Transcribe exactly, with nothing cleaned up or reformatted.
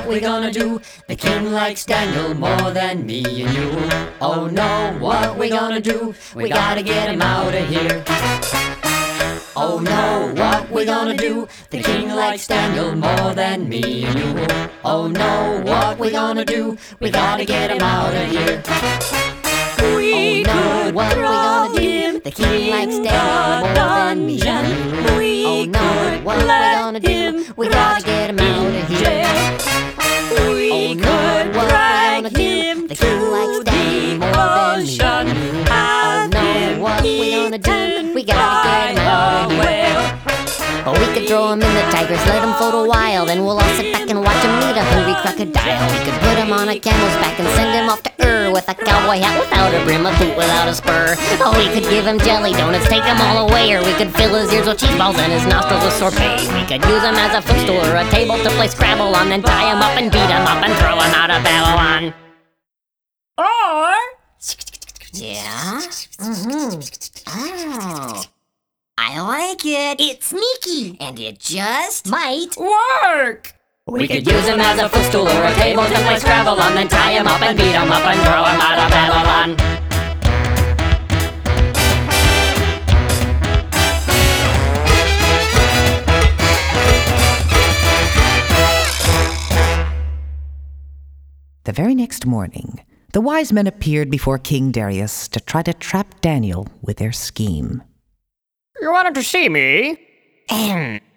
we gonna do? The king likes Daniel more than me and you. Oh no, what we gonna do? We gotta get him out of here. Oh no, what we gonna do? The king likes Daniel more than me and you. Oh no, what we gonna do? We gotta get him out of here. We oh no, could what we gonna do? him The king likes in Daniel more the than me and you. dungeon. We Oh no, could what we let gonna do? him We gotta rot get him out in of here. jail. We Oh no, could what we drag gonna do? him The king likes to Daniel the more than me ocean. and you. Oh Have no, him what we gonna do? eaten We gotta get him by out of a here. whale. Or we could throw him in the tigers, let him float a while, then we'll all sit back and watch him meet a hungry crocodile. We could put him on a camel's back and send him off to Ur with a cowboy hat without a brim, a boot without a spur. Or we could give him jelly donuts, take them all away, or we could fill his ears with cheese balls and his nostrils with sorbet. We could use him as a footstool or a table to play Scrabble on, then tie him up and beat him up and throw him out of Babylon. Or Yeah? Mm-hmm. Oh. I like it. It's sneaky. And it just might work. We could use him as a footstool or a table to play Scrabble on, then tie him up and beat him up and throw him out of Babylon. The very next morning, the wise men appeared before King Darius to try to trap Daniel with their scheme. You wanted to see me? Ahem.